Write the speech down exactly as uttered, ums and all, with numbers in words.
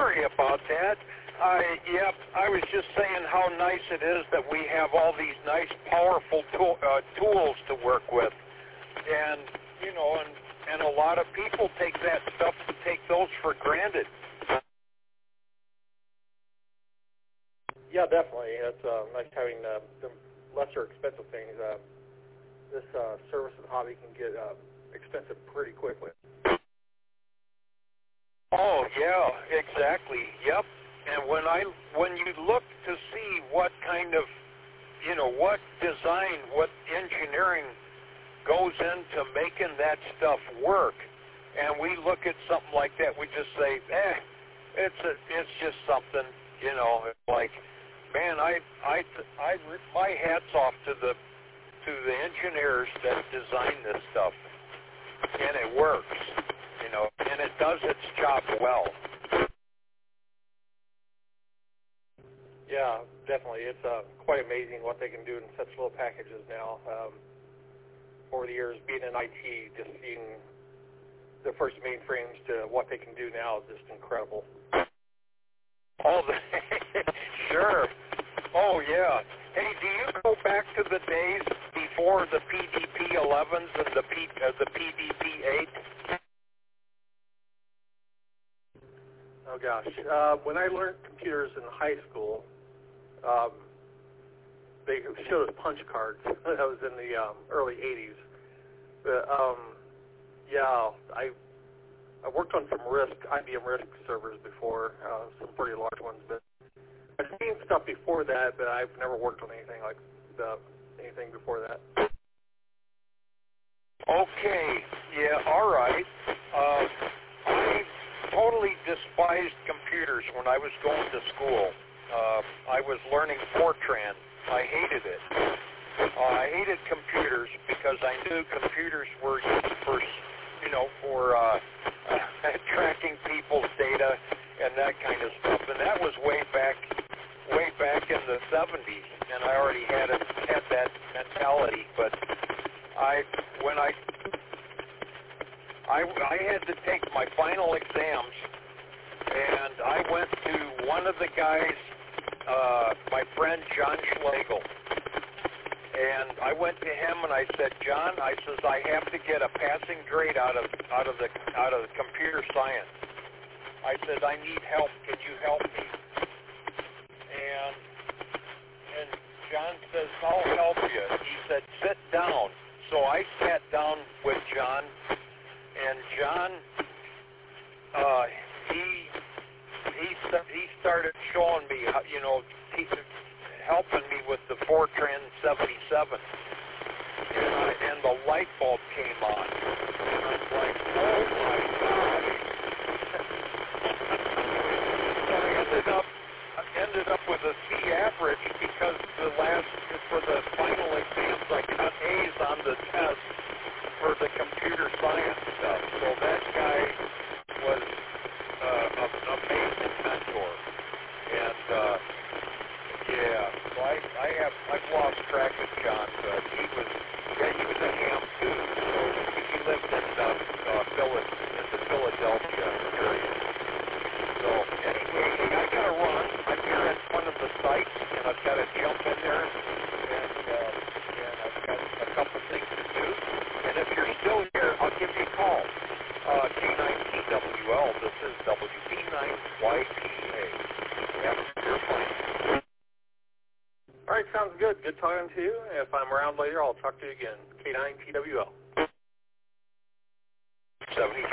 sorry about that. I, yep, I was just saying how nice it is that we have all these nice, powerful tool, uh, tools to work with. And, you know, and, and a lot of people take that stuff, take those for granted. Yeah, definitely. It's uh, nice having uh, the lesser expensive things. Uh, this uh, service and hobby can get uh, expensive pretty quickly. Oh, yeah, exactly. Yep. And when I when you look to see what kind of, you know, what design, what engineering goes into making that stuff work, and we look at something like that, we just say, eh, it's a, it's just something, you know, like, man, I I I my hat's off to the to the engineers that design this stuff, and it works, you know, and it does its job well. Yeah, definitely. It's uh, quite amazing what they can do in such little packages now. Um, over the years, being in I T, just seeing the first mainframes to what they can do now is just incredible. Oh, sure. Oh, yeah. Hey, do you go back to the days before the P D P elevens and the P, uh, the P D P eight? Oh, gosh. Uh, when I learned computers in high school, um, they showed us punch cards. That was in the um, early eighties. But, um, yeah, I I worked on some RISC, I B M RISC servers before, uh, some pretty large ones. But I've seen stuff before that, but I've never worked on anything like the, anything before that. Okay. Yeah, all right. Uh, I totally despised computers when I was going to school. Uh, I was learning Fortran. I hated it. Uh, I hated computers because I knew computers were used for, you know, for uh, tracking people's data and that kind of stuff. And that was way back, way back in the seventies, and I already had it, had that mentality. But I, when I, I, I had to take my final exams, and I went to one of the guys, uh, my friend John Schlegel. And I went to him and I said, John, I says I have to get a passing grade out of out of the out of the computer science. I said I need help. Can you help me? And and John says I'll help you. He said sit down. So I sat down with John, and John uh, he he he started showing me how, you know. He, helping me with the Fortran seventy-seven, and, I, and the light bulb came on, and I'm like, oh my God. So I ended up, I ended up with a C average because the last, for the final exams, I got A's on the test for the computer science stuff. So that guy was uh, an amazing mentor, and uh, yeah, so I, I have, I've lost track of John, but he was, yeah, he was a ham too. So he lived in uh, uh, Philadelphia, in the Philadelphia area. So anyway, hey, I gotta run. I'm here at one of the sites, and I've got to jump in there, and uh, and I've got a couple things to do. And if you're still here, I'll give you a call. Uh, K nine T W L. This is W B nine Y P A. Yep, you're fine. All right, sounds good. Good talking to you. If I'm around later, I'll talk to you again. K nine T W L. seventy